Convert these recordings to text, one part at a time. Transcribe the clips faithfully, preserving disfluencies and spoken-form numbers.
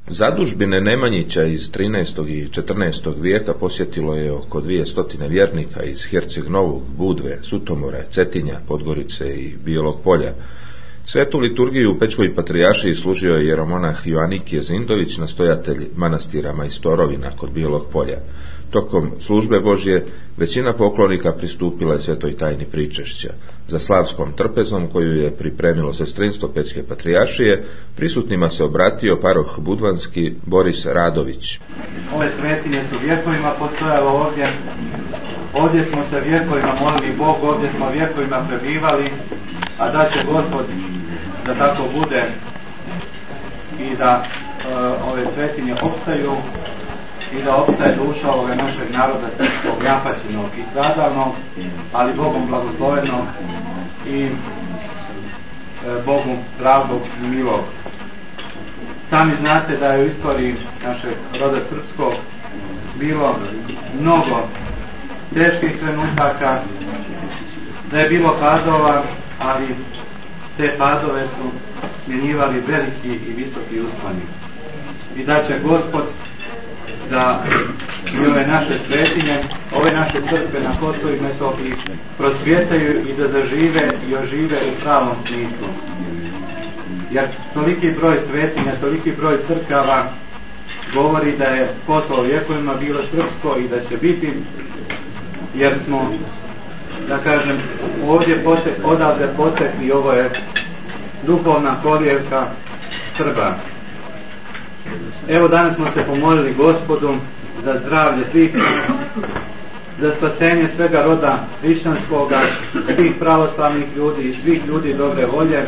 Zadužbine Nemanjića iz trinaestog i četrnaestog vijeka posjetilo je oko dvije stotine vjernika iz Herceg Novog, Budve, Sutomora, Cetinja, Podgorice i Bijelog Polja. Svetu liturgiju u Pećkoj patrijaršiji služio je jeromonah Joanikije Zindović, nastojatelj manastira Majstorovina kod Bijelog Polja. Tokom službe Božje većina poklonika pristupila je svetoj tajni pričešća. Za slavskom trpezom koju je pripremilo sestrinstvo Pećke patrijaršije, prisutnima se obratio paroh budvanski Boris Radović. Ove svetinje su vjekovima postojalo ovdje, ovdje smo se vjekovima molili Bog, ovdje smo vjekovima prebivali, a da će Gospod da tako bude i da uh, ove svetinje opstaju i da opstaje duša ovoga našeg naroda srpskog, napaćenog i stradalnog, ali Bogom blagoslovenog i e, Bogom pravdog i milog. Sami znate da je u istoriji našeg roda srpskog bilo mnogo teških trenutaka, da je bilo padova, ali te padove su smjenjivali veliki i visoki usponi. I da će Gospod da i ove naše svetinje, ove naše crkve na Kosovu i Metohiji prosvjetaju i da zažive i ožive u pravom smislu. Jer toliki broj svetinja, toliki broj crkava govori da je Kosovo vjekovima bilo srpsko i da će biti, jer smo, da kažem, ovdje potek, odavde potekli, ovo je duhovna korijevka Srba. Evo danas smo se pomolili Gospodu za zdravlje svih, za spasenje svega roda hrišćanskoga, svih pravoslavnih ljudi i svih ljudi dobre volje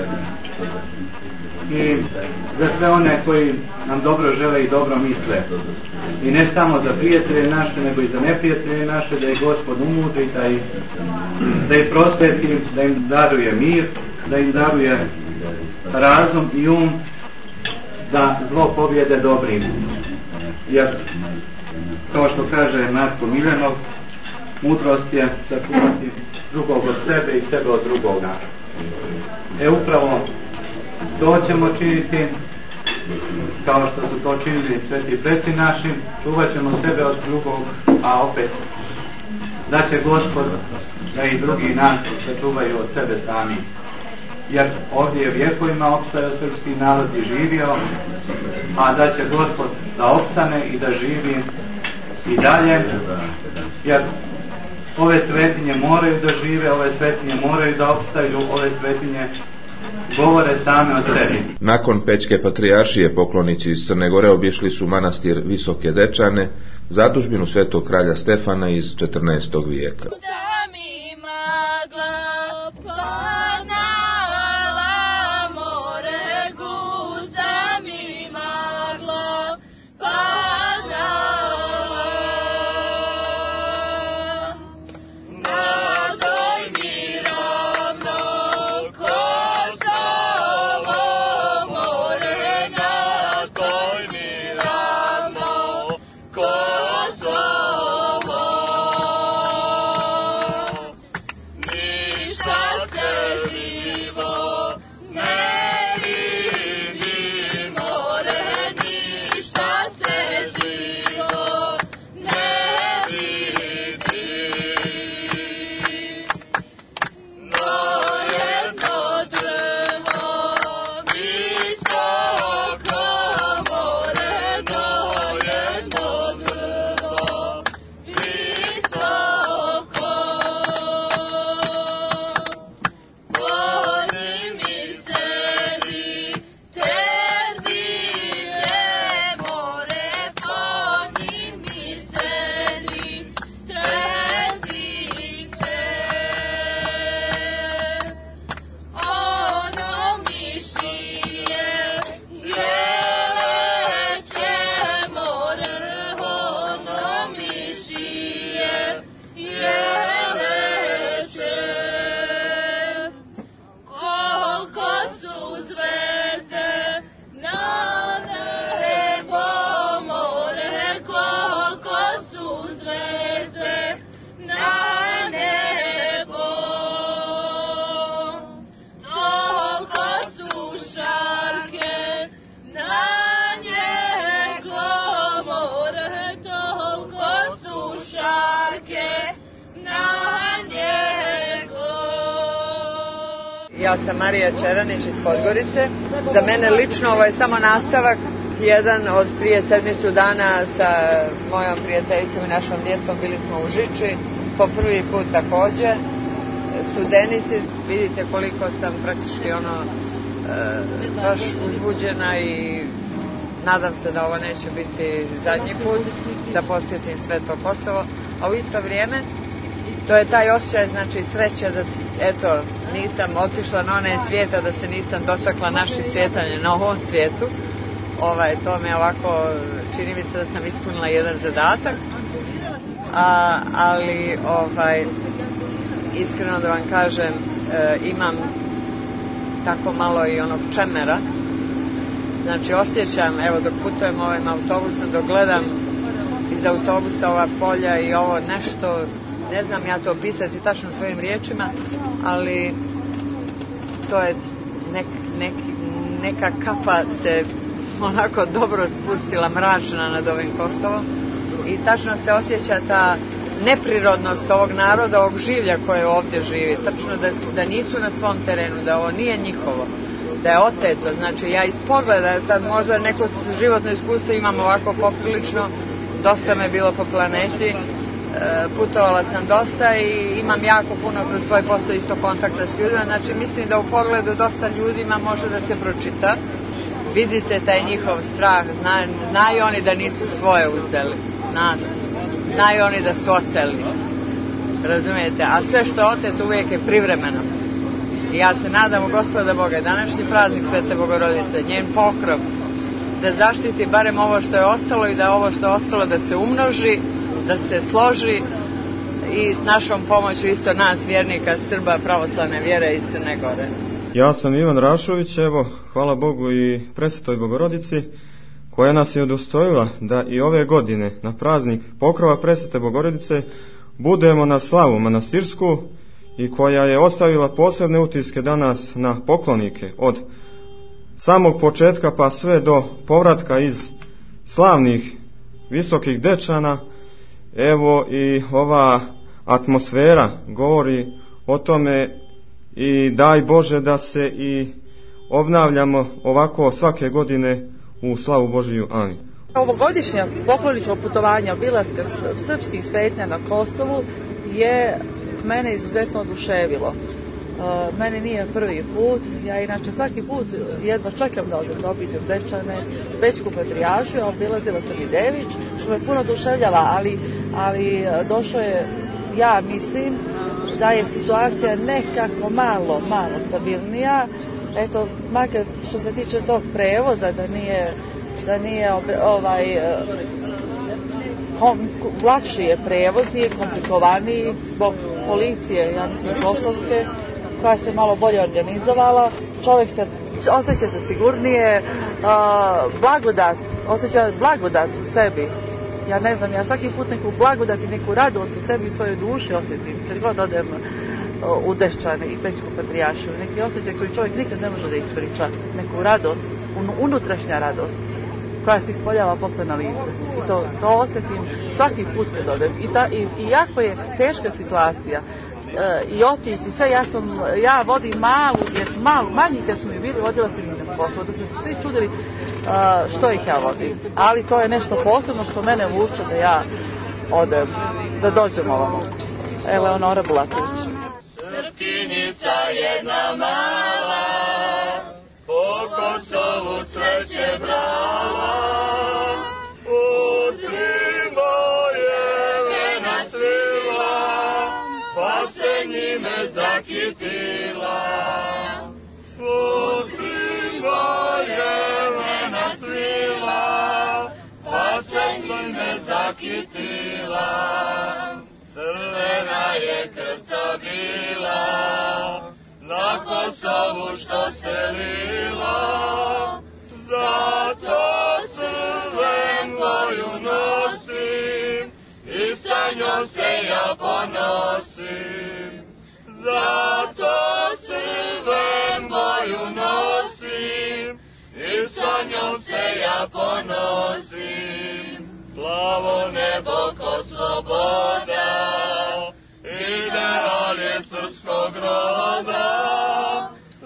i za sve one koji nam dobro žele i dobro misle. I ne samo za prijatelje naše, nego i za neprijatelje naše, da ih Gospod umudri, da ih, da ih prosveti, da im daruje mir, da im daruje razum i um, da zlo pobjede dobrim. Jer, kao što kaže Marko Miljanov, mudrost je sačuvati drugog od sebe i sebe od drugoga. E upravo to ćemo činiti, kao što su to činili sveti preci naši, čuvat ćemo sebe od drugog, a opet da će Gospod da i drugi nas sačuvaju od sebe sami. Jer ovdje je vjekovima opstajao srpski narod i živio, a da će Gospod da opstane i da živi i dalje, jer ove svetinje moraju da žive, ove svetinje moraju da opstaju, ove svetinje govore same o sebi. Nakon Pećke patrijaršije poklonici iz Crne Gore obišli su manastir Visoke Dečane, zadužbinu svetog kralja Stefana iz četrnaestog vijeka. Ja sam Marija Čeranić iz Podgorice. Za mene lično ovo je samo nastavak, jedan od prije sedmicu dana sa mojom prijateljicom i našom djecom bili smo u Žiči, po prvi put također. Studenici, vidite koliko sam praktički ono e, baš uzbuđena i nadam se da ovo neće biti zadnji put da posjetim sve to Kosovo, a u isto vrijeme to je taj osjećaj, znači sreće da eto nisam otišla na onaj svijet, a da se nisam dotakla naših svjetanja na ovom svijetu. Ovaj, to me ovako čini mi se da sam ispunila jedan zadatak, a, ali ovaj iskreno da vam kažem, e, imam tako malo i onog čemera. Znači osjećam, evo dok putujem ovim autobusom, dok gledam iz autobusa ova polja i ovo nešto, ne znam ja to opisati tačno svojim riječima, ali to je nek, nek, neka kapa se onako dobro spustila, mračna nad ovim Kosovom i tačno se osjeća ta neprirodnost ovog naroda, ovog življa koje ovdje živi, tačno da, su, da nisu na svom terenu, da ovo nije njihovo, da je oteto. Znači ja iz pogleda, sad možda neko životno iskustvo imam ovako poprilično, dosta me bilo po planeti, e, putovala sam dosta i imam jako puno kroz svoj posao isto kontakta s ljudima, znači mislim da u pogledu dosta ljudima može da se pročita, vidi se taj njihov strah, zna, znaju oni da nisu svoje uzeli, znate. Znaju oni da su oteli, razumijete, a sve što je oteto uvijek je privremeno. I ja se nadam u Gospoda Boga, današnji praznik Svete Bogorodice, njen pokrov, da zaštiti barem ovo što je ostalo i da ovo što je ostalo da se umnoži, da se složi i s našom pomoću isto nas, vjernika Srba, pravoslavne vjere iz Crne Gore. Ja sam Ivan Rašović, evo, hvala Bogu i Presvetoj Bogorodici, koja nas je udostojila da i ove godine na praznik pokrova Presvete Bogorodice budemo na slavu manastirsku i koja je ostavila posebne utiske danas na poklonike od samog početka pa sve do povratka iz slavnih visokih Dečana. Evo i ova atmosfera govori o tome i daj Bože da se i obnavljamo ovako svake godine u slavu Božiju. Amin. Ovogodišnja pokloničko putovanje obilaska srpskih svetnja na Kosovu je mene izuzetno oduševilo. E, mene nije prvi put, ja inače svaki put jedva čekam da odem da obiđem Dečane, Bečku Patrijaršiju, a obilazila sam i Dević, što me puno oduševljava, ali, ali došlo je, ja mislim, da je situacija nekako malo, malo stabilnija. Eto, makar što se tiče tog prevoza, da nije, da nije ovaj, kom, lakši je prevoz, nije komplikovaniji zbog policije, ja mislim, kosovske, koja se malo bolje organizovala. Čovjek se osjeća se sigurnije, blagodat, osjeća blagodat u sebi. Ja ne znam, ja svaki put neku blagodat i neku radost u sebi i svojoj duši osjetim, kad god odem u Dečane i Bečku Patrijaršiju, neki osjećaj koji čovjek nikad ne može da ispriča, neku radost, unutrašnja radost koja se ispoljava posle na lice. I to, to osjetim svaki put kad odem. I, ta, i, i jako je teška situacija e, i otići sve, ja sam, ja vodim malu djecu, malu, manji kad su mi bili, vodila sam ih na Kosovo, da se svi čudili e, što ih ja vodim. Ali to je nešto posebno što mene vuče da ja odem, da dođem ovamo. Eleonora Bulatović. Srpkinjica jedna mala, po Kosovu cveće brala, u trimbo je vena svila, pa se njime zakitila. U trimbo je vena svila, pa se njime zakitila. Crvena je krca bila, na Kosovu što se lila, zato crven boju nosim i sa njom se ja ponosim. Zato crven boju nosim i sa njom se ja ponosim. Plavo nebo ko sloboda, ideal je srpskog roda,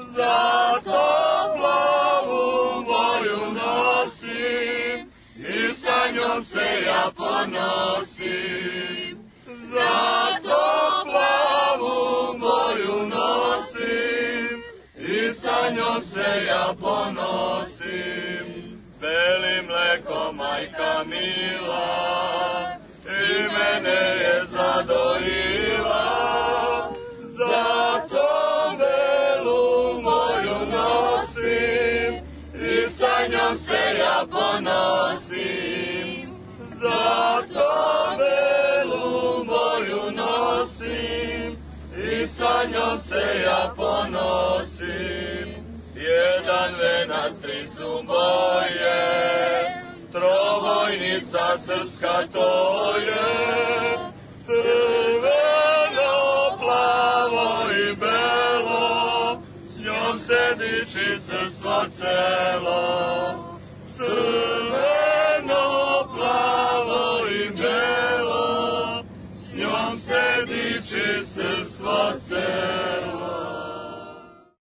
njom se ja ponosim, zato plavu moju nosim, i sa njom se ja ponosim. Beli mleko majka mila, i mene je zadojila, zato belu moju nosim, i sa njom se ja ponosim, zato belu moju nosim, i sa njom se ja ponosim. Jedan venac, tri su moje, trobojnica srpska to je, crveno, plavo i belo, s njom se diči srpstvo celo. Crveno, plavo i belo, s njom se diči srpstvo celo.